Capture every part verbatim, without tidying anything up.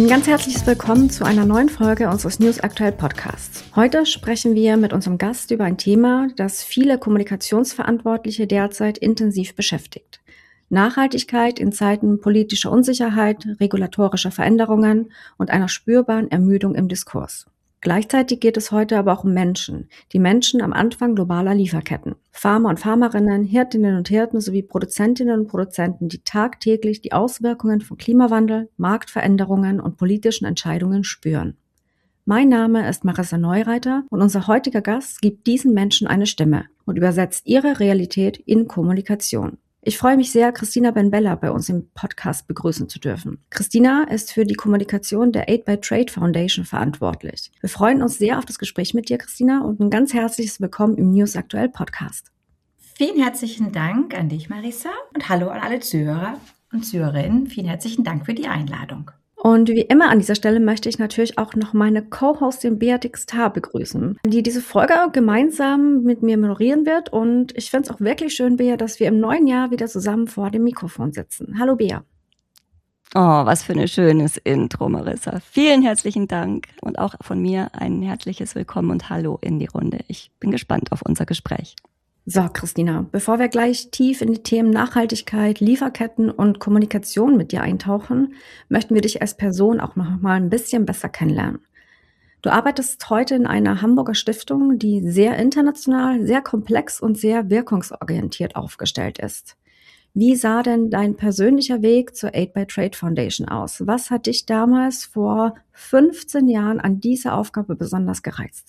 Ein ganz herzliches Willkommen zu einer neuen Folge unseres News Aktuell Podcasts. Heute sprechen wir mit unserem Gast über ein Thema, das viele Kommunikationsverantwortliche derzeit intensiv beschäftigt. Nachhaltigkeit in Zeiten politischer Unsicherheit, regulatorischer Veränderungen und einer spürbaren Ermüdung im Diskurs. Gleichzeitig geht es heute aber auch um Menschen, die Menschen am Anfang globaler Lieferketten. Farmer und Farmerinnen, Hirtinnen und Hirten sowie Produzentinnen und Produzenten, die tagtäglich die Auswirkungen von Klimawandel, Marktveränderungen und politischen Entscheidungen spüren. Mein Name ist Marissa Neureiter und unser heutiger Gast gibt diesen Menschen eine Stimme und übersetzt ihre Realität in Kommunikation. Ich freue mich sehr, Christina Ben-Bella bei uns im Podcast begrüßen zu dürfen. Christina ist für die Kommunikation der Aid by Trade Foundation verantwortlich. Wir freuen uns sehr auf das Gespräch mit dir, Christina, und ein ganz herzliches Willkommen im News Aktuell Podcast. Vielen herzlichen Dank an dich, Marissa, und hallo an alle Zuhörer und Zuhörerinnen. Vielen herzlichen Dank für die Einladung. Und wie immer an dieser Stelle möchte ich natürlich auch noch meine Co-Hostin Beatrix Tarr begrüßen, die diese Folge gemeinsam mit mir moderieren wird. Und ich finde es auch wirklich schön, Bea, dass wir im neuen Jahr wieder zusammen vor dem Mikrofon sitzen. Hallo, Bea. Oh, was für ein schönes Intro, Marissa. Vielen herzlichen Dank und auch von mir ein herzliches Willkommen und Hallo in die Runde. Ich bin gespannt auf unser Gespräch. So, Christina, bevor wir gleich tief in die Themen Nachhaltigkeit, Lieferketten und Kommunikation mit dir eintauchen, möchten wir dich als Person auch noch mal ein bisschen besser kennenlernen. Du arbeitest heute in einer Hamburger Stiftung, die sehr international, sehr komplex und sehr wirkungsorientiert aufgestellt ist. Wie sah denn dein persönlicher Weg zur Aid by Trade Foundation aus? Was hat dich damals vor fünfzehn Jahren an dieser Aufgabe besonders gereizt?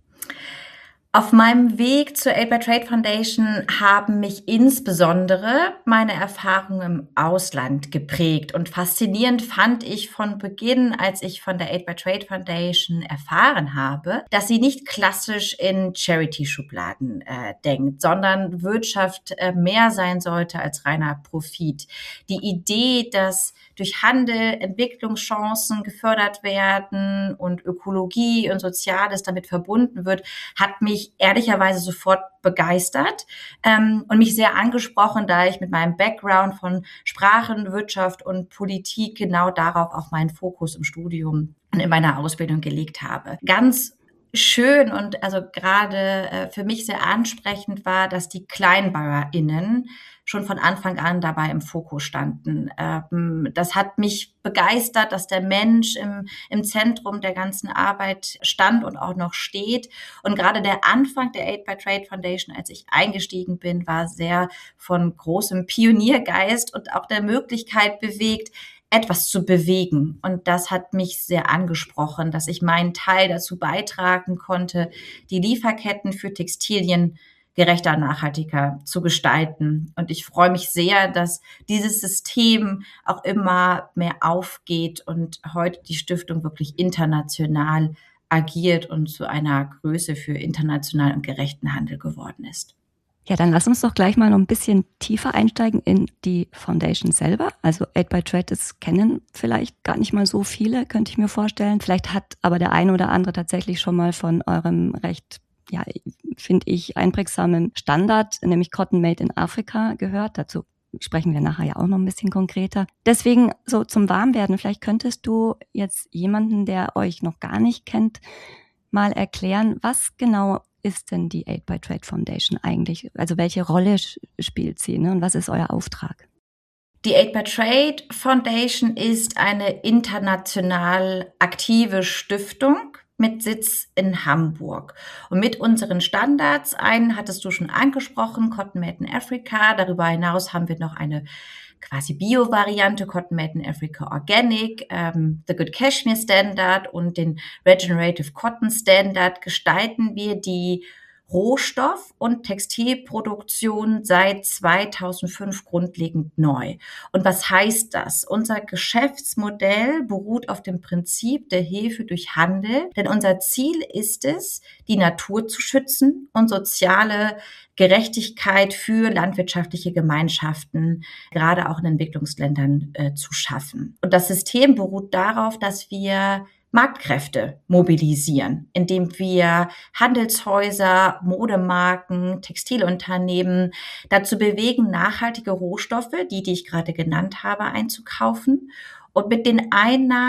Auf meinem Weg zur Aid by Trade Foundation haben mich insbesondere meine Erfahrungen im Ausland geprägt. Und faszinierend fand ich von Beginn, als ich von der Aid by Trade Foundation erfahren habe, dass sie nicht klassisch in Charity-Schubladen äh, denkt, sondern Wirtschaft äh, mehr sein sollte als reiner Profit. Die Idee, dass durch Handel Entwicklungschancen gefördert werden und Ökologie und Soziales damit verbunden wird, hat mich ehrlicherweise sofort begeistert ähm, und mich sehr angesprochen, da ich mit meinem Background von Sprachen, Wirtschaft und Politik genau darauf auch meinen Fokus im Studium und in meiner Ausbildung gelegt habe. Ganz schön und also gerade äh, für mich sehr ansprechend war, dass die KleinbäuerInnen schon von Anfang an dabei im Fokus standen. Ähm, das hat mich begeistert, dass der Mensch im, im Zentrum der ganzen Arbeit stand und auch noch steht. Und gerade der Anfang der Aid by Trade Foundation, als ich eingestiegen bin, war sehr von großem Pioniergeist und auch der Möglichkeit bewegt, etwas zu bewegen. Und das hat mich sehr angesprochen, dass ich meinen Teil dazu beitragen konnte, die Lieferketten für Textilien gerechter, nachhaltiger zu gestalten. Und ich freue mich sehr, dass dieses System auch immer mehr aufgeht und heute die Stiftung wirklich international agiert und zu einer Größe für internationalen und gerechten Handel geworden ist. Ja, dann lass uns doch gleich mal noch ein bisschen tiefer einsteigen in die Foundation selber. Also Aid by Trade, das kennen vielleicht gar nicht mal so viele, könnte ich mir vorstellen. Vielleicht hat aber der eine oder andere tatsächlich schon mal von eurem recht, ja, finde ich, einprägsamen Standard, nämlich Cotton Made in Africa gehört. Dazu sprechen wir nachher ja auch noch ein bisschen konkreter. Deswegen so zum Warmwerden, vielleicht könntest du jetzt jemanden, der euch noch gar nicht kennt, mal erklären, was genau ist denn die Aid by Trade Foundation eigentlich? Also welche Rolle spielt sie, ne? Und was ist euer Auftrag? Die Aid by Trade Foundation ist eine international aktive Stiftung mit Sitz in Hamburg. Und mit unseren Standards, einen hattest du schon angesprochen, Cotton Made in Africa. Darüber hinaus haben wir noch eine quasi Bio-Variante, Cotton Made in Africa Organic, ähm, The Good Cashmere Standard und den Regenerative Cotton Standard gestalten wir die Rohstoff- und Textilproduktion seit zweitausendfünf grundlegend neu. Und was heißt das? Unser Geschäftsmodell beruht auf dem Prinzip der Hilfe durch Handel, denn unser Ziel ist es, die Natur zu schützen und soziale Gerechtigkeit für landwirtschaftliche Gemeinschaften, gerade auch in Entwicklungsländern, äh, zu schaffen. Und das System beruht darauf, dass wir Marktkräfte mobilisieren, indem wir Handelshäuser, Modemarken, Textilunternehmen dazu bewegen, nachhaltige Rohstoffe, die, die ich gerade genannt habe, einzukaufen und mit den Einnahmen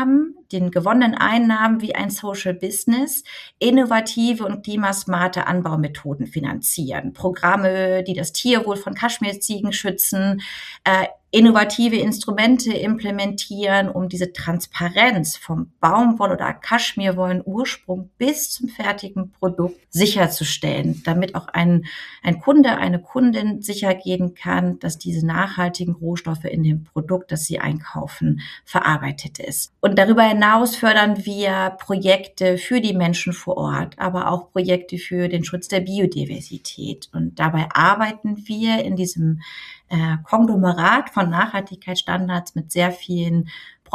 den gewonnenen Einnahmen wie ein Social Business innovative und klimasmarte Anbaumethoden finanzieren. Programme, die das Tierwohl von Kaschmirziegen schützen, äh, innovative Instrumente implementieren, um diese Transparenz vom Baumwoll- oder Kaschmirwollen-Ursprung bis zum fertigen Produkt sicherzustellen, damit auch ein, ein Kunde, eine Kundin sicher gehen kann, dass diese nachhaltigen Rohstoffe in dem Produkt, das sie einkaufen, verarbeitet ist. Und darüber hinaus fördern wir Projekte für die Menschen vor Ort, aber auch Projekte für den Schutz der Biodiversität. Und dabei arbeiten wir in diesem äh, Konglomerat von Nachhaltigkeitsstandards mit sehr vielen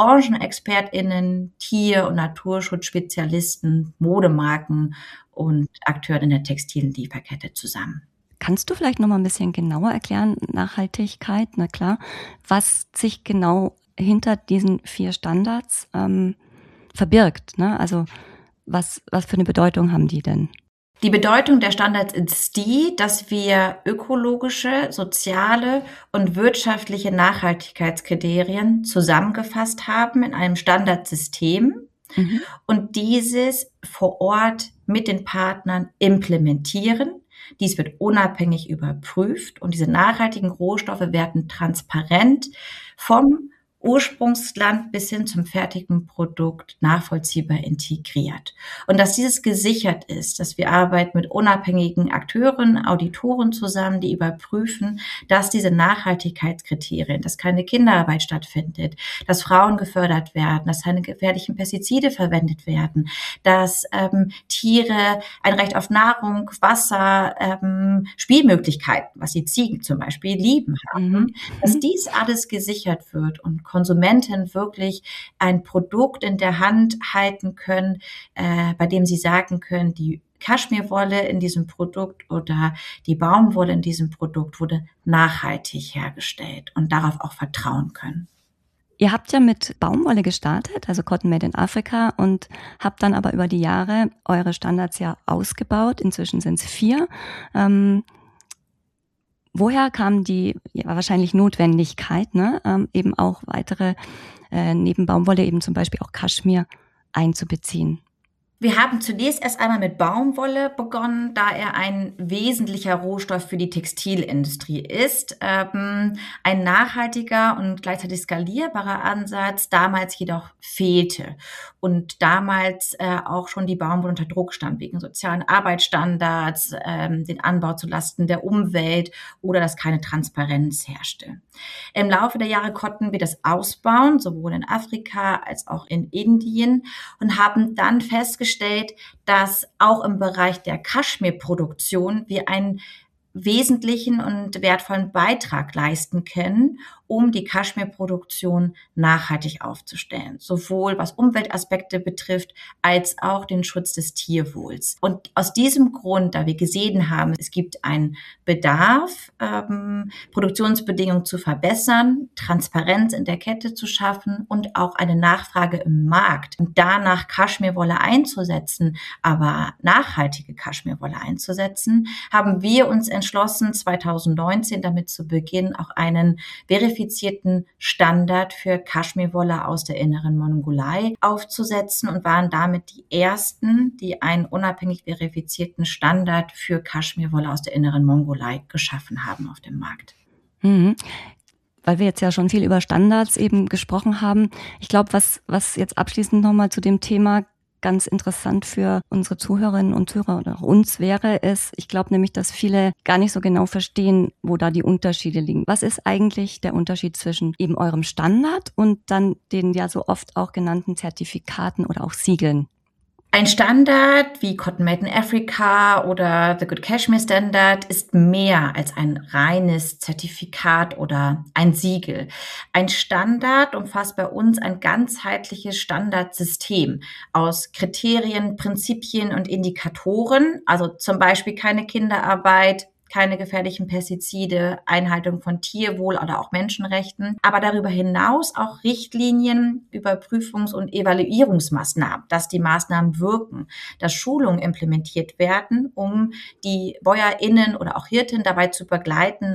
BranchenexpertInnen, Tier- und Naturschutzspezialisten, Modemarken und Akteuren in der textilen Lieferkette zusammen. Kannst du vielleicht noch mal ein bisschen genauer erklären, Nachhaltigkeit, na klar, was sich genau hinter diesen vier Standards ähm, verbirgt, ne? Also was, was für eine Bedeutung haben die denn? Die Bedeutung der Standards ist die, dass wir ökologische, soziale und wirtschaftliche Nachhaltigkeitskriterien zusammengefasst haben in einem Standardsystem mhm. und dieses vor Ort mit den Partnern implementieren. Dies wird unabhängig überprüft und diese nachhaltigen Rohstoffe werden transparent vom Ursprungsland bis hin zum fertigen Produkt nachvollziehbar integriert. Und dass dieses gesichert ist, dass wir arbeiten mit unabhängigen Akteuren, Auditoren zusammen, die überprüfen, dass diese Nachhaltigkeitskriterien, dass keine Kinderarbeit stattfindet, dass Frauen gefördert werden, dass keine gefährlichen Pestizide verwendet werden, dass ähm, Tiere ein Recht auf Nahrung, Wasser, ähm, Spielmöglichkeiten, was die Ziegen zum Beispiel lieben haben, mhm. dass dies alles gesichert wird und Konsumenten wirklich ein Produkt in der Hand halten können, äh, bei dem sie sagen können, die Kaschmirwolle in diesem Produkt oder die Baumwolle in diesem Produkt wurde nachhaltig hergestellt und darauf auch vertrauen können. Ihr habt ja mit Baumwolle gestartet, also Cotton Made in Africa, und habt dann aber über die Jahre eure Standards ja ausgebaut. Inzwischen sind es vier. Ähm, Woher kam die ja, wahrscheinlich Notwendigkeit, ne, ähm, eben auch weitere, äh, neben Baumwolle eben zum Beispiel auch Kaschmir einzubeziehen? Wir haben zunächst erst einmal mit Baumwolle begonnen, da er ein wesentlicher Rohstoff für die Textilindustrie ist. Ähm, ein nachhaltiger und gleichzeitig skalierbarer Ansatz damals jedoch fehlte. Und damals äh, auch schon die Baumwolle unter Druck stand, wegen sozialen Arbeitsstandards, ähm, den Anbau zulasten der Umwelt oder dass keine Transparenz herrschte. Im Laufe der Jahre konnten wir das ausbauen, sowohl in Afrika als auch in Indien, und haben dann festgestellt, dass auch im Bereich der Kaschmirproduktion wir einen wesentlichen und wertvollen Beitrag leisten können, um die Kaschmirproduktion nachhaltig aufzustellen, sowohl was Umweltaspekte betrifft, als auch den Schutz des Tierwohls. Und aus diesem Grund, da wir gesehen haben, es gibt einen Bedarf, ähm, Produktionsbedingungen zu verbessern, Transparenz in der Kette zu schaffen und auch eine Nachfrage im Markt und danach Kaschmirwolle einzusetzen, aber nachhaltige Kaschmirwolle einzusetzen, haben wir uns entschlossen, zweitausendneunzehn damit zu beginnen, auch einen verifizierten Standard für Kaschmirwolle aus der inneren Mongolei aufzusetzen und waren damit die ersten, die einen unabhängig verifizierten Standard für Kaschmirwolle aus der inneren Mongolei geschaffen haben auf dem Markt. Mhm. Weil wir jetzt ja schon viel über Standards eben gesprochen haben. Ich glaube, was, was jetzt abschließend nochmal zu dem Thema ganz interessant für unsere Zuhörerinnen und Zuhörer und auch uns wäre, ist, ich glaube nämlich, dass viele gar nicht so genau verstehen, wo da die Unterschiede liegen. Was ist eigentlich der Unterschied zwischen eben eurem Standard und dann den ja so oft auch genannten Zertifikaten oder auch Siegeln? Ein Standard wie Cotton Made in Africa oder The Good Cashmere Standard ist mehr als ein reines Zertifikat oder ein Siegel. Ein Standard umfasst bei uns ein ganzheitliches Standardsystem aus Kriterien, Prinzipien und Indikatoren, also zum Beispiel keine Kinderarbeit, keine gefährlichen Pestizide, Einhaltung von Tierwohl oder auch Menschenrechten, aber darüber hinaus auch Richtlinien, Überprüfungs- und Evaluierungsmaßnahmen, dass die Maßnahmen wirken, dass Schulungen implementiert werden, um die BäuerInnen oder auch Hirtinnen dabei zu begleiten,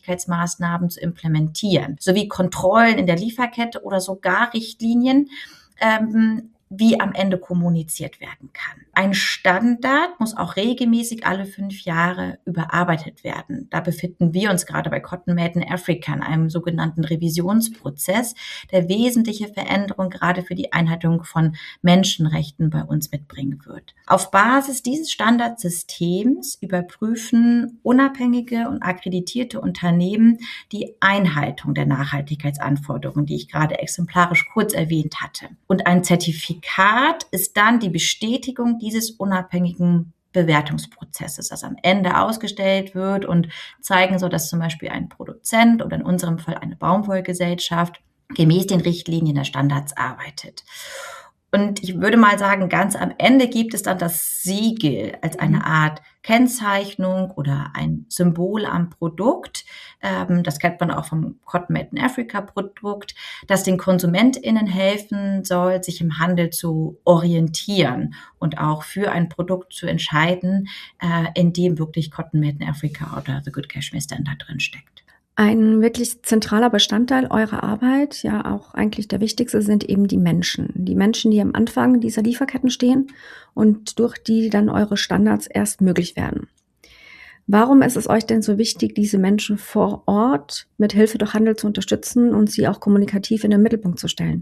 Nachhaltigkeitsmaßnahmen zu implementieren, sowie Kontrollen in der Lieferkette oder sogar Richtlinien, ähm, wie am Ende kommuniziert werden kann. Ein Standard muss auch regelmäßig alle fünf Jahre überarbeitet werden. Da befinden wir uns gerade bei Cotton Made in Africa in einem sogenannten Revisionsprozess, der wesentliche Veränderungen gerade für die Einhaltung von Menschenrechten bei uns mitbringen wird. Auf Basis dieses Standardsystems überprüfen unabhängige und akkreditierte Unternehmen die Einhaltung der Nachhaltigkeitsanforderungen, die ich gerade exemplarisch kurz erwähnt hatte. Und ein Zertifikat ist dann die Bestätigung dieses unabhängigen Bewertungsprozesses, das am Ende ausgestellt wird und zeigen soll, dass zum Beispiel ein Produzent oder in unserem Fall eine Baumwollgesellschaft gemäß den Richtlinien der Standards arbeitet. Und ich würde mal sagen, ganz am Ende gibt es dann das Siegel als eine Art Kennzeichnung oder ein Symbol am Produkt. Das kennt man auch vom Cotton Made in Africa Produkt, das den KonsumentInnen helfen soll, sich im Handel zu orientieren und auch für ein Produkt zu entscheiden, in dem wirklich Cotton Made in Africa oder The Good Cashmere Standard drin steckt. Ein wirklich zentraler Bestandteil eurer Arbeit, ja auch eigentlich der wichtigste, sind eben die Menschen. Die Menschen, die am Anfang dieser Lieferketten stehen und durch die dann eure Standards erst möglich werden. Warum ist es euch denn so wichtig, diese Menschen vor Ort mit Hilfe durch Handel zu unterstützen und sie auch kommunikativ in den Mittelpunkt zu stellen?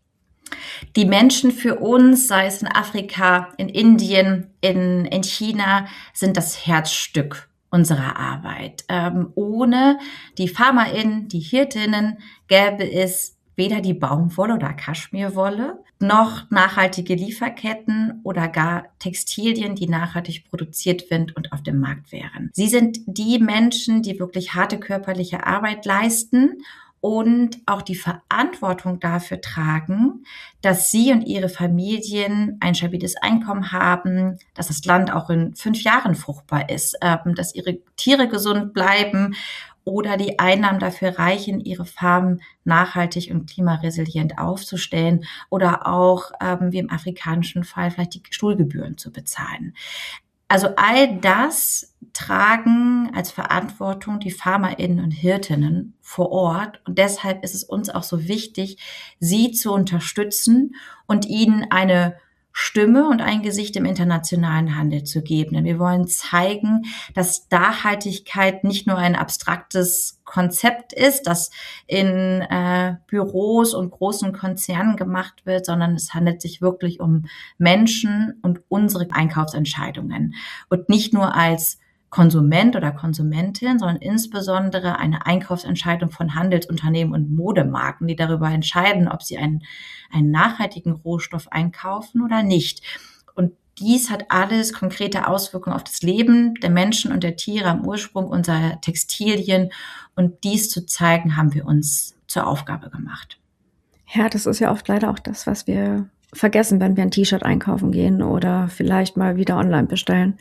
Die Menschen für uns, sei es in Afrika, in Indien, in, in China, sind das Herzstück unserer Arbeit. Ähm, ohne die FarmerInnen, die Hirtinnen, gäbe es weder die Baumwolle oder Kaschmirwolle, noch nachhaltige Lieferketten oder gar Textilien, die nachhaltig produziert sind und auf dem Markt wären. Sie sind die Menschen, die wirklich harte körperliche Arbeit leisten und auch die Verantwortung dafür tragen, dass sie und ihre Familien ein stabiles Einkommen haben, dass das Land auch in fünf Jahren fruchtbar ist, dass ihre Tiere gesund bleiben oder die Einnahmen dafür reichen, ihre Farmen nachhaltig und klimaresilient aufzustellen oder auch, wie im afrikanischen Fall, vielleicht die Stuhlgebühren zu bezahlen. Also all das tragen als Verantwortung die FarmerInnen und Hirtinnen vor Ort. Und deshalb ist es uns auch so wichtig, sie zu unterstützen und ihnen eine Stimme und ein Gesicht im internationalen Handel zu geben. Denn wir wollen zeigen, dass Nachhaltigkeit nicht nur ein abstraktes Konzept ist, das in äh, Büros und großen Konzernen gemacht wird, sondern es handelt sich wirklich um Menschen und unsere Einkaufsentscheidungen. Und nicht nur als Konsument oder Konsumentin, sondern insbesondere eine Einkaufsentscheidung von Handelsunternehmen und Modemarken, die darüber entscheiden, ob sie einen, einen nachhaltigen Rohstoff einkaufen oder nicht. Und dies hat alles konkrete Auswirkungen auf das Leben der Menschen und der Tiere am Ursprung unserer Textilien. Und dies zu zeigen, haben wir uns zur Aufgabe gemacht. Ja, das ist ja oft leider auch das, was wir vergessen, wenn wir ein T-Shirt einkaufen gehen oder vielleicht mal wieder online bestellen.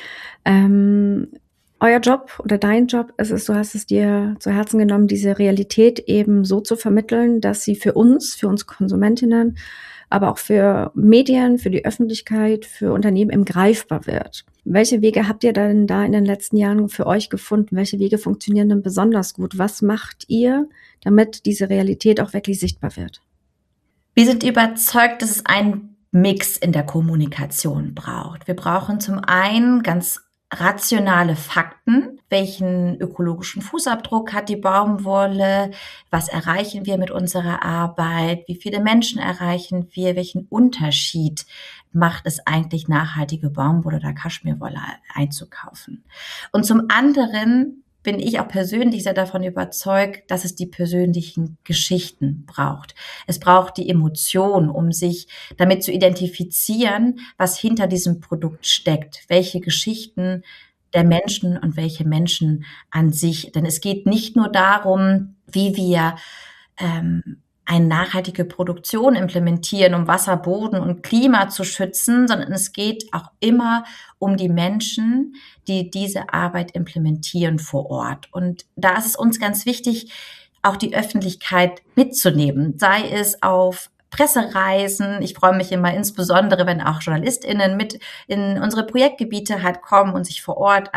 Ähm, euer Job oder dein Job ist es, du hast es dir zu Herzen genommen, diese Realität eben so zu vermitteln, dass sie für uns, für uns Konsumentinnen, aber auch für Medien, für die Öffentlichkeit, für Unternehmen eben greifbar wird. Welche Wege habt ihr denn da in den letzten Jahren für euch gefunden? Welche Wege funktionieren denn besonders gut? Was macht ihr, damit diese Realität auch wirklich sichtbar wird? Wir sind überzeugt, dass es einen Mix in der Kommunikation braucht. Wir brauchen zum einen ganz rationale Fakten. Welchen ökologischen Fußabdruck hat die Baumwolle? Was erreichen wir mit unserer Arbeit? Wie viele Menschen erreichen wir? Welchen Unterschied macht es eigentlich, nachhaltige Baumwolle oder Kaschmirwolle einzukaufen? Und zum anderen bin ich auch persönlich sehr davon überzeugt, dass es die persönlichen Geschichten braucht. Es braucht die Emotion, um sich damit zu identifizieren, was hinter diesem Produkt steckt, welche Geschichten der Menschen und welche Menschen an sich. Denn es geht nicht nur darum, wie wir ähm, eine nachhaltige Produktion implementieren, um Wasser, Boden und Klima zu schützen, sondern es geht auch immer um die Menschen, die diese Arbeit implementieren vor Ort. Und da ist es uns ganz wichtig, auch die Öffentlichkeit mitzunehmen, sei es auf Pressereisen. Ich freue mich immer insbesondere, wenn auch JournalistInnen mit in unsere Projektgebiete halt kommen und sich vor Ort ein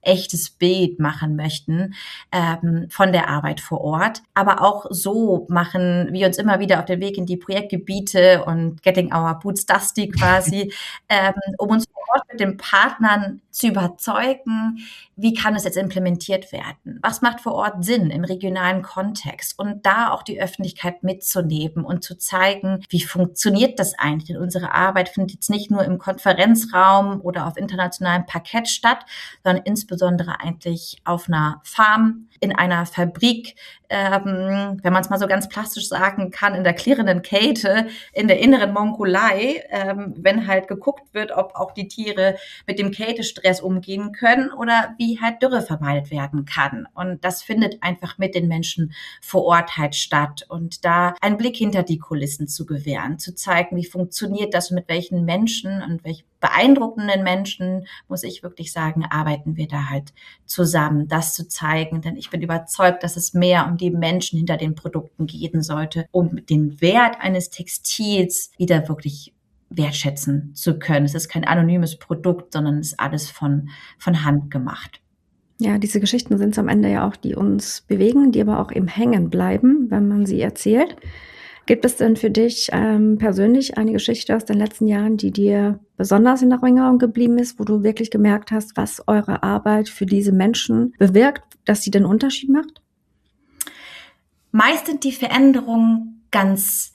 echtes Bild machen möchten ähm, von der Arbeit vor Ort. Aber auch so machen wir uns immer wieder auf den Weg in die Projektgebiete und getting our boots dusty quasi, ähm, um uns vor Ort mit den Partnern zu überzeugen, wie kann es jetzt implementiert werden? Was macht vor Ort Sinn im regionalen Kontext? Und da auch die Öffentlichkeit mitzunehmen und zu zeigen, wie funktioniert das eigentlich? Denn unsere Arbeit findet jetzt nicht nur im Konferenzraum oder auf internationalem Parkett statt, sondern insbesondere eigentlich auf einer Farm, in einer Fabrik, ähm, wenn man es mal so ganz plastisch sagen kann, in der klirrenden Kälte, in der inneren Mongolei, ähm, wenn halt geguckt wird, ob auch die Tiere mit dem Kältestress umgehen können oder wie halt Dürre vermeidet werden kann. Und das findet einfach mit den Menschen vor Ort halt statt. Und da einen Blick hinter die Kulissen zu gewähren, zu zeigen, wie funktioniert das und mit welchen Menschen und welchen beeindruckenden Menschen, muss ich wirklich sagen, arbeiten wir da halt zusammen, das zu zeigen. Denn ich bin überzeugt, dass es mehr um die Menschen hinter den Produkten gehen sollte, um den Wert eines Textils wieder wirklich wertschätzen zu können. Es ist kein anonymes Produkt, sondern es ist alles von, von Hand gemacht. Ja, diese Geschichten sind es am Ende ja auch, die uns bewegen, die aber auch eben hängen bleiben, wenn man sie erzählt. Gibt es denn für dich ähm, persönlich eine Geschichte aus den letzten Jahren, die dir besonders in Erinnerung geblieben ist, wo du wirklich gemerkt hast, was eure Arbeit für diese Menschen bewirkt, dass sie den Unterschied macht? Meist sind die Veränderungen ganz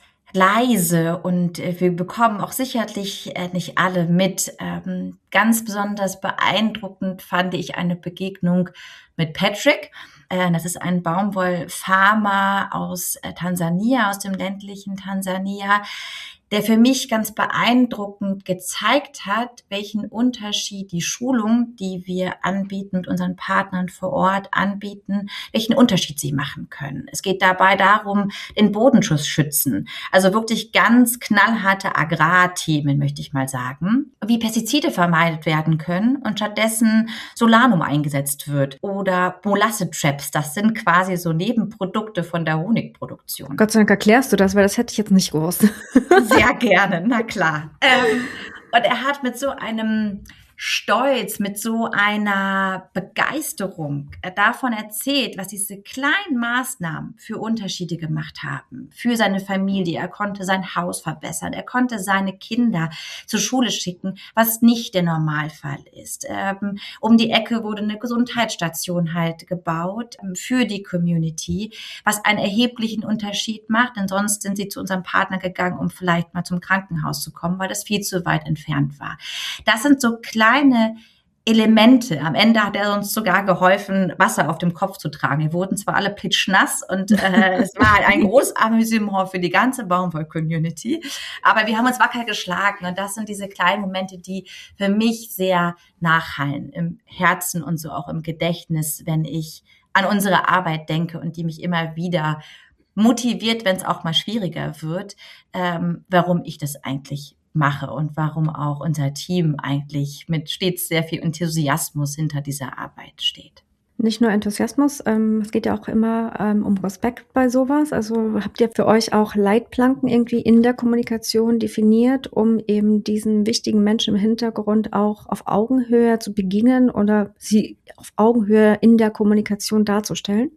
leise und äh, wir bekommen auch sicherlich äh, nicht alle mit. Ähm, ganz besonders beeindruckend fand ich eine Begegnung mit Patrick. Äh, das ist ein Baumwollfarmer aus äh, Tansania, aus dem ländlichen Tansania, der für mich ganz beeindruckend gezeigt hat, welchen Unterschied die Schulung, die wir anbieten, mit unseren Partnern vor Ort anbieten, welchen Unterschied sie machen können. Es geht dabei darum, den Bodenschutz schützen. Also wirklich ganz knallharte Agrarthemen, möchte ich mal sagen. Wie Pestizide vermeidet werden können und stattdessen Solanum eingesetzt wird. Oder Molasse-Traps, das sind quasi so Nebenprodukte von der Honigproduktion. Gott sei Dank erklärst du das, weil das hätte ich jetzt nicht gewusst. Sehr gerne, na klar. Ähm, und er hat mit so einem Stolz, mit so einer Begeisterung davon erzählt, was diese kleinen Maßnahmen für Unterschiede gemacht haben, für seine Familie. Er konnte sein Haus verbessern, er konnte seine Kinder zur Schule schicken, was nicht der Normalfall ist. Ähm, um die Ecke wurde eine Gesundheitsstation halt gebaut ähm, für die Community, was einen erheblichen Unterschied macht, denn sonst sind sie zu unserem Partner gegangen, um vielleicht mal zum Krankenhaus zu kommen, weil das viel zu weit entfernt war. Das sind so kleine kleine Elemente. Am Ende hat er uns sogar geholfen, Wasser auf dem Kopf zu tragen. Wir wurden zwar alle pitschnass und äh, es war halt ein großes Amüsement für die ganze Baumwoll-Community, aber wir haben uns wacker geschlagen und das sind diese kleinen Momente, die für mich sehr nachhallen im Herzen und so auch im Gedächtnis, wenn ich an unsere Arbeit denke und die mich immer wieder motiviert, wenn es auch mal schwieriger wird, ähm, warum ich das eigentlich mache und warum auch unser Team eigentlich mit stets sehr viel Enthusiasmus hinter dieser Arbeit steht. Nicht nur Enthusiasmus, ähm, es geht ja auch immer ähm, um Respekt bei sowas. Also habt ihr für euch auch Leitplanken irgendwie in der Kommunikation definiert, um eben diesen wichtigen Menschen im Hintergrund auch auf Augenhöhe zu begegnen oder sie auf Augenhöhe in der Kommunikation darzustellen?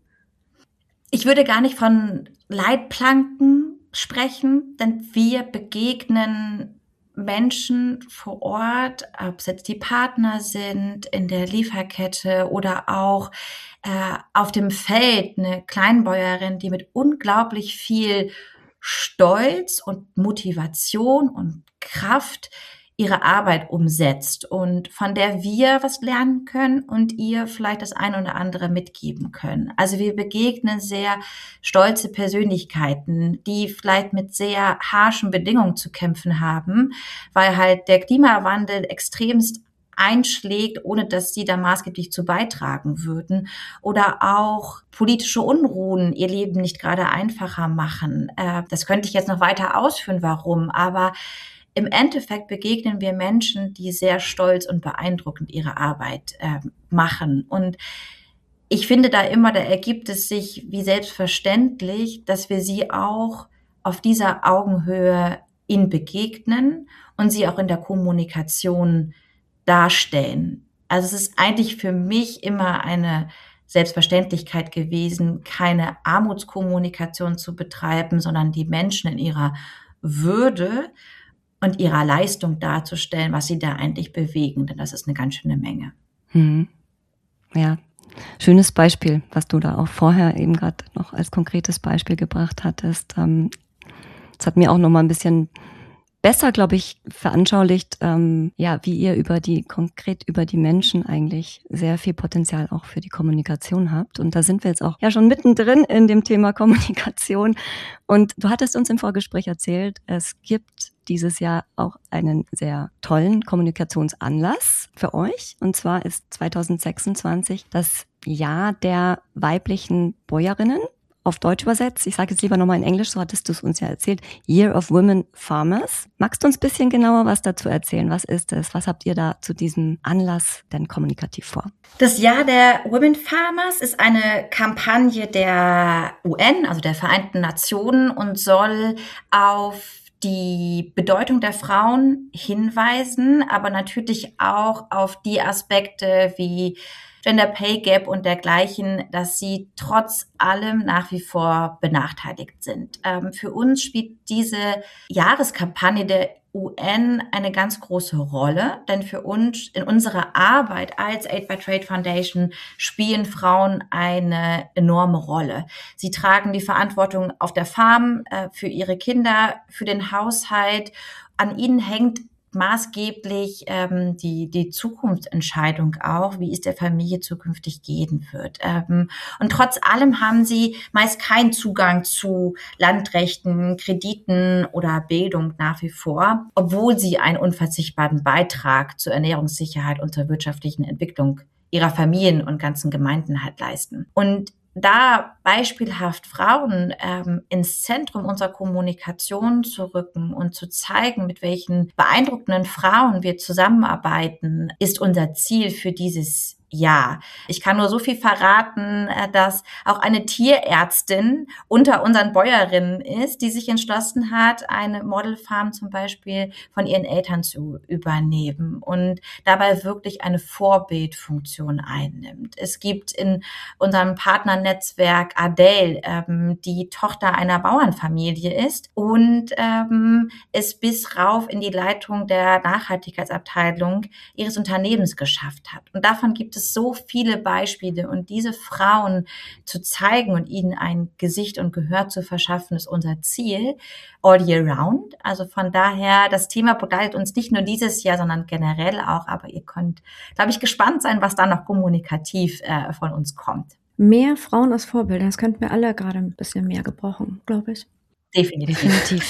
Ich würde gar nicht von Leitplanken sprechen, denn wir begegnen Menschen vor Ort, ob es jetzt die Partner sind in der Lieferkette oder auch äh, auf dem Feld eine Kleinbäuerin, die mit unglaublich viel Stolz und Motivation und Kraft ihre Arbeit umsetzt und von der wir was lernen können und ihr vielleicht das eine oder andere mitgeben können. Also wir begegnen sehr stolze Persönlichkeiten, die vielleicht mit sehr harschen Bedingungen zu kämpfen haben, weil halt der Klimawandel extremst einschlägt, ohne dass sie da maßgeblich zu beitragen würden. Oder auch politische Unruhen ihr Leben nicht gerade einfacher machen. Das könnte ich jetzt noch weiter ausführen, warum, aber im Endeffekt begegnen wir Menschen, die sehr stolz und beeindruckend ihre Arbeit äh, machen. Und ich finde da immer, da ergibt es sich wie selbstverständlich, dass wir sie auch auf dieser Augenhöhe ihnen begegnen und sie auch in der Kommunikation darstellen. Also es ist eigentlich für mich immer eine Selbstverständlichkeit gewesen, keine Armutskommunikation zu betreiben, sondern die Menschen in ihrer Würde und ihrer Leistung darzustellen, was sie da eigentlich bewegen, denn das ist eine ganz schöne Menge. Hm. Ja, schönes Beispiel, was du da auch vorher eben gerade noch als konkretes Beispiel gebracht hattest. Ähm, das hat mir auch noch mal ein bisschen besser, glaube ich, veranschaulicht, ähm, ja, wie ihr über die, konkret über die Menschen eigentlich sehr viel Potenzial auch für die Kommunikation habt. Und da sind wir jetzt auch ja schon mittendrin in dem Thema Kommunikation. Und du hattest uns im Vorgespräch erzählt, es gibt dieses Jahr auch einen sehr tollen Kommunikationsanlass für euch. Und zwar ist zwanzig sechsundzwanzig das Jahr der weiblichen Bäuerinnen. Auf Deutsch übersetzt, ich sage jetzt lieber nochmal in Englisch, so hattest du es uns ja erzählt, Year of Women Farmers. Magst du uns ein bisschen genauer was dazu erzählen? Was ist es? Was habt ihr da zu diesem Anlass denn kommunikativ vor? Das Jahr der Women Farmers ist eine Kampagne der U N, also der Vereinten Nationen, und soll auf die Bedeutung der Frauen hinweisen, aber natürlich auch auf die Aspekte wie Gender Pay Gap und dergleichen, dass sie trotz allem nach wie vor benachteiligt sind. Ähm, für uns spielt diese Jahreskampagne der U N eine ganz große Rolle, denn für uns in unserer Arbeit als Aid by Trade Foundation spielen Frauen eine enorme Rolle. Sie tragen die Verantwortung auf der Farm äh, für ihre Kinder, für den Haushalt. An ihnen hängt maßgeblich ähm, die die Zukunftsentscheidung auch, wie es der Familie zukünftig gehen wird. Ähm, und trotz allem haben sie meist keinen Zugang zu Landrechten, Krediten oder Bildung nach wie vor, obwohl sie einen unverzichtbaren Beitrag zur Ernährungssicherheit und zur wirtschaftlichen Entwicklung ihrer Familien und ganzen Gemeinden halt leisten. Und da beispielhaft Frauen ähm, ins Zentrum unserer Kommunikation zu rücken und zu zeigen, mit welchen beeindruckenden Frauen wir zusammenarbeiten, ist unser Ziel für dieses Jahr. Ich kann nur so viel verraten, dass auch eine Tierärztin unter unseren Bäuerinnen ist, die sich entschlossen hat, eine Modelfarm zum Beispiel von ihren Eltern zu übernehmen und dabei wirklich eine Vorbildfunktion einnimmt. Es gibt in unserem Partnernetzwerk Adele, ähm, die Tochter einer Bauernfamilie ist und ähm, es bis rauf in die Leitung der Nachhaltigkeitsabteilung ihres Unternehmens geschafft hat. Und davon gibt es so viele Beispiele, und diese Frauen zu zeigen und ihnen ein Gesicht und Gehör zu verschaffen, ist unser Ziel all year round. Also von daher, das Thema begleitet uns nicht nur dieses Jahr, sondern generell auch, aber ihr könnt, glaube ich, gespannt sein, was da noch kommunikativ äh, von uns kommt. Mehr Frauen als Vorbilder, das könnten wir alle gerade ein bisschen mehr gebrauchen, glaube ich. Definitiv.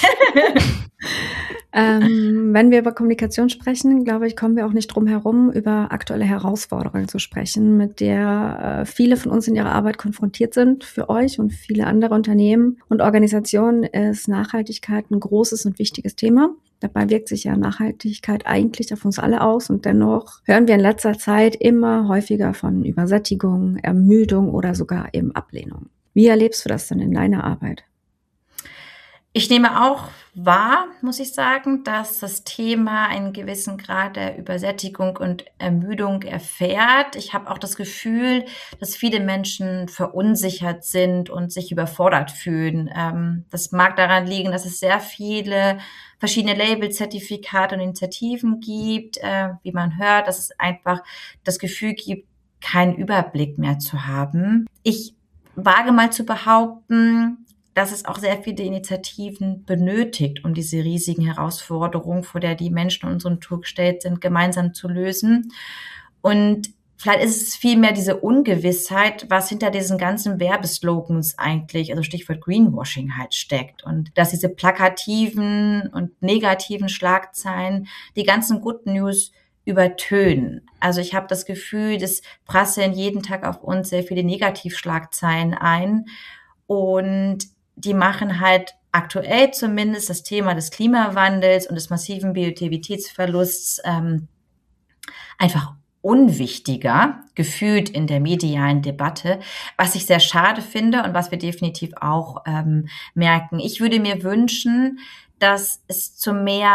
ähm, wenn wir über Kommunikation sprechen, glaube ich, kommen wir auch nicht drum herum, über aktuelle Herausforderungen zu sprechen, mit der äh, viele von uns in ihrer Arbeit konfrontiert sind. Für euch und viele andere Unternehmen und Organisationen ist Nachhaltigkeit ein großes und wichtiges Thema. Dabei wirkt sich ja Nachhaltigkeit eigentlich auf uns alle aus, und dennoch hören wir in letzter Zeit immer häufiger von Übersättigung, Ermüdung oder sogar eben Ablehnung. Wie erlebst du das denn in deiner Arbeit? Ich nehme auch wahr, muss ich sagen, dass das Thema einen gewissen Grad der Übersättigung und Ermüdung erfährt. Ich habe auch das Gefühl, dass viele Menschen verunsichert sind und sich überfordert fühlen. Ähm, das mag daran liegen, dass es sehr viele verschiedene Labels, Zertifikate und Initiativen gibt, äh, wie man hört, dass es einfach das Gefühl gibt, keinen Überblick mehr zu haben. Ich wage mal zu behaupten, dass es auch sehr viele Initiativen benötigt, um diese riesigen Herausforderungen, vor der die Menschen in unserem Tour gestellt sind, gemeinsam zu lösen. Und vielleicht ist es vielmehr diese Ungewissheit, was hinter diesen ganzen Werbeslogans eigentlich, also Stichwort Greenwashing halt steckt. Und dass diese plakativen und negativen Schlagzeilen die ganzen Good News übertönen. Also ich habe das Gefühl, das prasseln jeden Tag auf uns sehr viele Negativschlagzeilen ein. Und die machen halt aktuell zumindest das Thema des Klimawandels und des massiven Biodiversitätsverlusts ähm, einfach unwichtiger, gefühlt in der medialen Debatte, was ich sehr schade finde und was wir definitiv auch ähm, merken. Ich würde mir wünschen, dass es zu mehr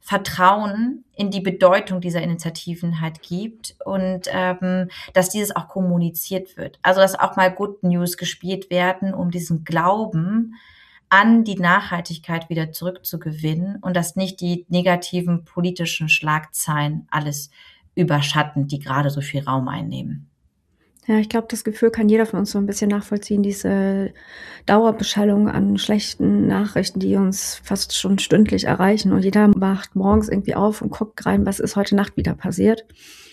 Vertrauen in die Bedeutung dieser Initiativen halt gibt und ähm, dass dieses auch kommuniziert wird. Also dass auch mal Good News gespielt werden, um diesen Glauben an die Nachhaltigkeit wieder zurückzugewinnen und dass nicht die negativen politischen Schlagzeilen alles überschatten, die gerade so viel Raum einnehmen. Ja, ich glaube, das Gefühl kann jeder von uns so ein bisschen nachvollziehen, diese Dauerbeschallung an schlechten Nachrichten, die uns fast schon stündlich erreichen. Und jeder wacht morgens irgendwie auf und guckt rein, was ist heute Nacht wieder passiert.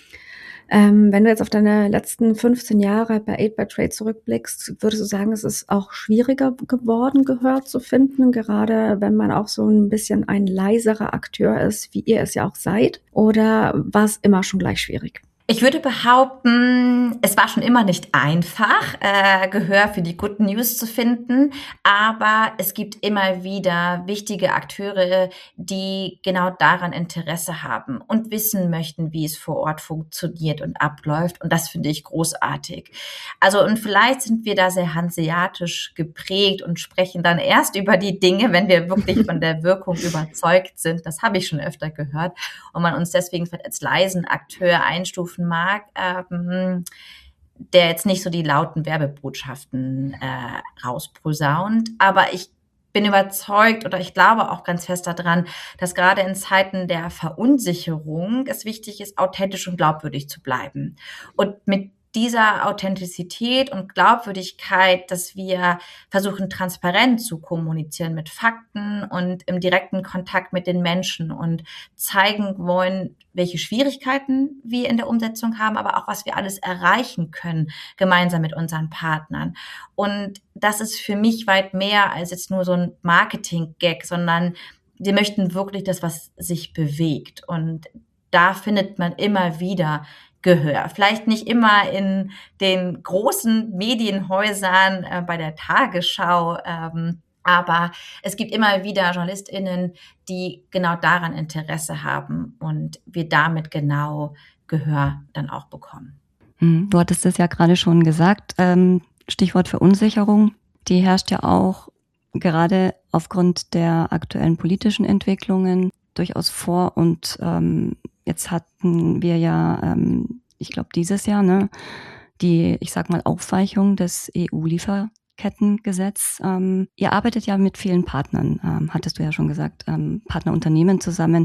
Ähm, wenn du jetzt auf deine letzten fünfzehn Jahre bei aid by Trade zurückblickst, würdest du sagen, es ist auch schwieriger geworden, Gehör zu finden, gerade wenn man auch so ein bisschen ein leiserer Akteur ist, wie ihr es ja auch seid? Oder war es immer schon gleich schwierig? Ich würde behaupten, es war schon immer nicht einfach, äh, Gehör für die Good News zu finden, aber es gibt immer wieder wichtige Akteure, die genau daran Interesse haben und wissen möchten, wie es vor Ort funktioniert und abläuft, und das finde ich großartig. Also und vielleicht sind wir da sehr hanseatisch geprägt und sprechen dann erst über die Dinge, wenn wir wirklich von der Wirkung überzeugt sind. Das habe ich schon öfter gehört und man uns deswegen vielleicht als leisen Akteur einstufen mag, ähm, der jetzt nicht so die lauten Werbebotschaften äh, rausposaunt. Aber ich bin überzeugt oder ich glaube auch ganz fest daran, dass gerade in Zeiten der Verunsicherung es wichtig ist, authentisch und glaubwürdig zu bleiben. Und mit dieser Authentizität und Glaubwürdigkeit, dass wir versuchen, transparent zu kommunizieren mit Fakten und im direkten Kontakt mit den Menschen und zeigen wollen, welche Schwierigkeiten wir in der Umsetzung haben, aber auch, was wir alles erreichen können, gemeinsam mit unseren Partnern. Und das ist für mich weit mehr als jetzt nur so ein Marketing-Gag, sondern wir möchten wirklich das, was sich bewegt. Und da findet man immer wieder Gehör. Vielleicht nicht immer in den großen Medienhäusern äh, bei der Tagesschau, ähm, aber es gibt immer wieder JournalistInnen, die genau daran Interesse haben und wir damit genau Gehör dann auch bekommen. Du hattest es ja gerade schon gesagt, ähm, Stichwort Verunsicherung, die herrscht ja auch gerade aufgrund der aktuellen politischen Entwicklungen durchaus vor und ähm, jetzt hatten wir ja, ähm, ich glaube dieses Jahr, ne, die, ich sag mal, Aufweichung des E U-Lieferkettengesetzes. Ähm, ihr arbeitet ja mit vielen Partnern, ähm, hattest du ja schon gesagt, ähm, Partnerunternehmen zusammen.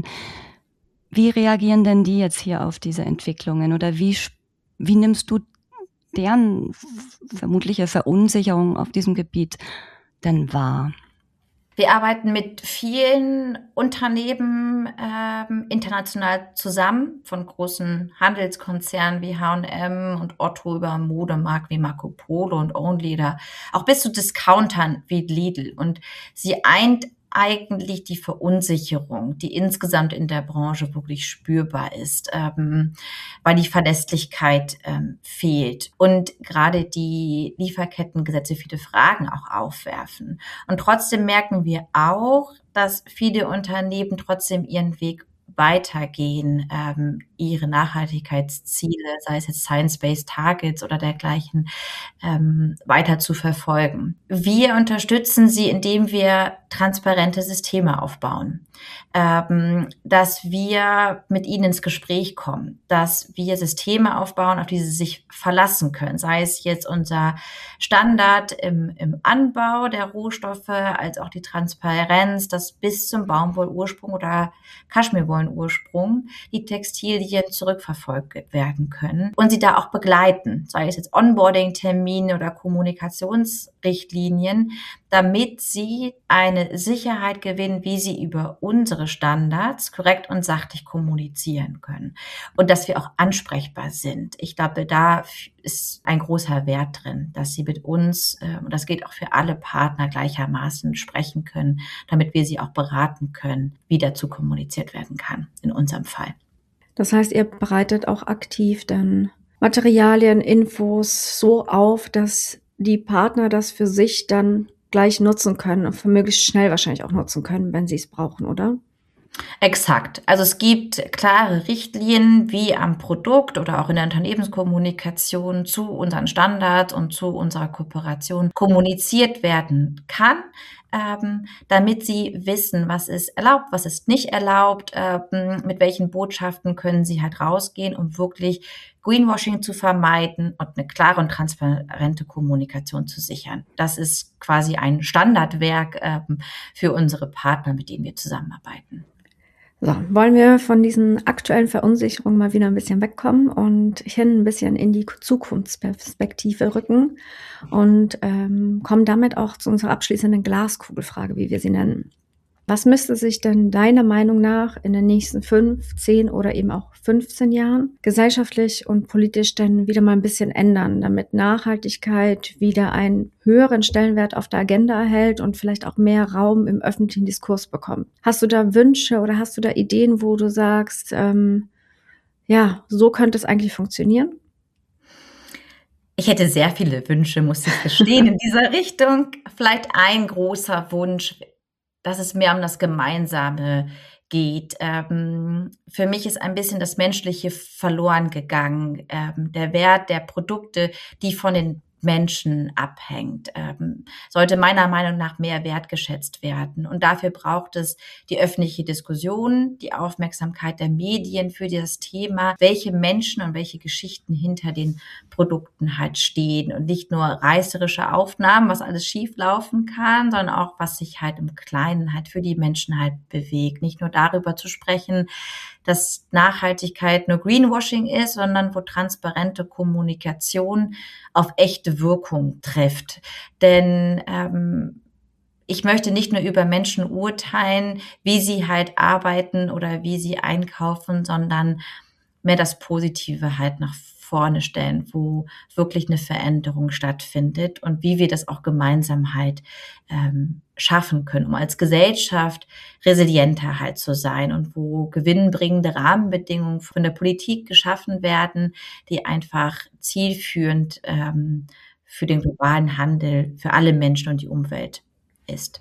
Wie reagieren denn die jetzt hier auf diese Entwicklungen oder wie, wie nimmst du deren vermutliche Verunsicherung auf diesem Gebiet denn wahr? Wir arbeiten mit vielen Unternehmen ähm, international zusammen, von großen Handelskonzernen wie H und M und Otto über Modemarken wie Marco Polo und Only oder auch bis zu Discountern wie Lidl. Und sie eint eigentlich die Verunsicherung, die insgesamt in der Branche wirklich spürbar ist, ähm, weil die Verlässlichkeit ähm, fehlt und gerade die Lieferkettengesetze viele Fragen auch aufwerfen. Und trotzdem merken wir auch, dass viele Unternehmen trotzdem ihren Weg weitergehen, ähm, ihre Nachhaltigkeitsziele, sei es jetzt Science-Based Targets oder dergleichen, ähm, weiter zu verfolgen. Wir unterstützen sie, indem wir transparente Systeme aufbauen, ähm, dass wir mit ihnen ins Gespräch kommen, dass wir Systeme aufbauen, auf die sie sich verlassen können, sei es jetzt unser Standard im, im Anbau der Rohstoffe, als auch die Transparenz, dass bis zum Baumwollursprung oder Kaschmirwollenursprung die Textilien zurückverfolgt werden können und sie da auch begleiten, sei es jetzt Onboarding-Termine oder Kommunikationsrichtlinien, damit sie eine Sicherheit gewinnen, wie sie über unsere Standards korrekt und sachlich kommunizieren können und dass wir auch ansprechbar sind. Ich glaube, da ist ein großer Wert drin, dass sie mit uns, und das gilt auch für alle Partner gleichermaßen, sprechen können, damit wir sie auch beraten können, wie dazu kommuniziert werden kann, in unserem Fall. Das heißt, ihr bereitet auch aktiv dann Materialien, Infos so auf, dass die Partner das für sich dann gleich nutzen können und für möglichst schnell wahrscheinlich auch nutzen können, wenn sie es brauchen, oder? Exakt. Also es gibt klare Richtlinien, wie am Produkt oder auch in der Unternehmenskommunikation zu unseren Standards und zu unserer Kooperation kommuniziert werden kann. ähm, damit sie wissen, was ist erlaubt, was ist nicht erlaubt, ähm, mit welchen Botschaften können sie halt rausgehen, um wirklich Greenwashing zu vermeiden und eine klare und transparente Kommunikation zu sichern. Das ist quasi ein Standardwerk ähm, für unsere Partner, mit denen wir zusammenarbeiten. So, wollen wir von diesen aktuellen Verunsicherungen mal wieder ein bisschen wegkommen und hin ein bisschen in die Zukunftsperspektive rücken und ähm, kommen damit auch zu unserer abschließenden Glaskugelfrage, wie wir sie nennen. Was müsste sich denn deiner Meinung nach in den nächsten fünf, zehn oder eben auch fünfzehn Jahren gesellschaftlich und politisch denn wieder mal ein bisschen ändern, damit Nachhaltigkeit wieder einen höheren Stellenwert auf der Agenda erhält und vielleicht auch mehr Raum im öffentlichen Diskurs bekommt? Hast du da Wünsche oder hast du da Ideen, wo du sagst, ähm, ja, so könnte es eigentlich funktionieren? Ich hätte sehr viele Wünsche, muss ich gestehen, in dieser Richtung. Vielleicht ein großer Wunsch, dass es mehr um das Gemeinsame geht. Ähm, für mich ist ein bisschen das Menschliche verloren gegangen. Ähm, der Wert der Produkte, die von den Menschen abhängt, ähm, sollte meiner Meinung nach mehr wertgeschätzt werden. Und dafür braucht es die öffentliche Diskussion, die Aufmerksamkeit der Medien für das Thema, welche Menschen und welche Geschichten hinter den Produkten halt stehen und nicht nur reißerische Aufnahmen, was alles schief laufen kann, sondern auch, was sich halt im Kleinen halt für die Menschen halt bewegt. Nicht nur darüber zu sprechen, dass Nachhaltigkeit nur Greenwashing ist, sondern wo transparente Kommunikation auf echte Wirkung trifft. Denn ähm, ich möchte nicht nur über Menschen urteilen, wie sie halt arbeiten oder wie sie einkaufen, sondern mehr das Positive halt nach vorne stellen, wo wirklich eine Veränderung stattfindet und wie wir das auch gemeinsam halt ähm, schaffen können, um als Gesellschaft resilienter halt zu sein und wo gewinnbringende Rahmenbedingungen von der Politik geschaffen werden, die einfach zielführend ähm, für den globalen Handel, für alle Menschen und die Umwelt ist.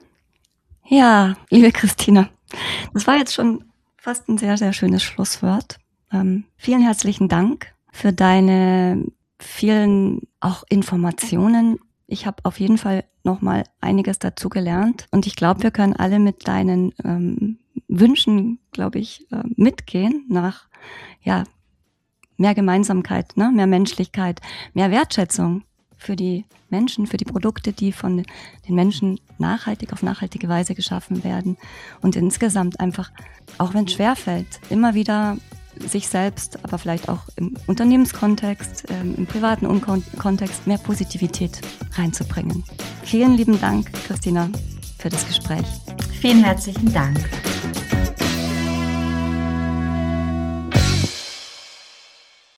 Ja, liebe Christina, das war jetzt schon fast ein sehr, sehr schönes Schlusswort. Ähm, vielen herzlichen Dank für deine vielen auch Informationen. Ich habe auf jeden Fall nochmal einiges dazu gelernt und ich glaube, wir können alle mit deinen ähm, Wünschen, glaube ich, äh, mitgehen nach ja mehr Gemeinsamkeit, ne, mehr Menschlichkeit, mehr Wertschätzung für die Menschen, für die Produkte, die von den Menschen nachhaltig auf nachhaltige Weise geschaffen werden und insgesamt einfach, auch wenn es schwerfällt, immer wieder sich selbst, aber vielleicht auch im Unternehmenskontext, ähm, im privaten Kontext mehr Positivität reinzubringen. Vielen lieben Dank, Christina, für das Gespräch. Vielen herzlichen Dank.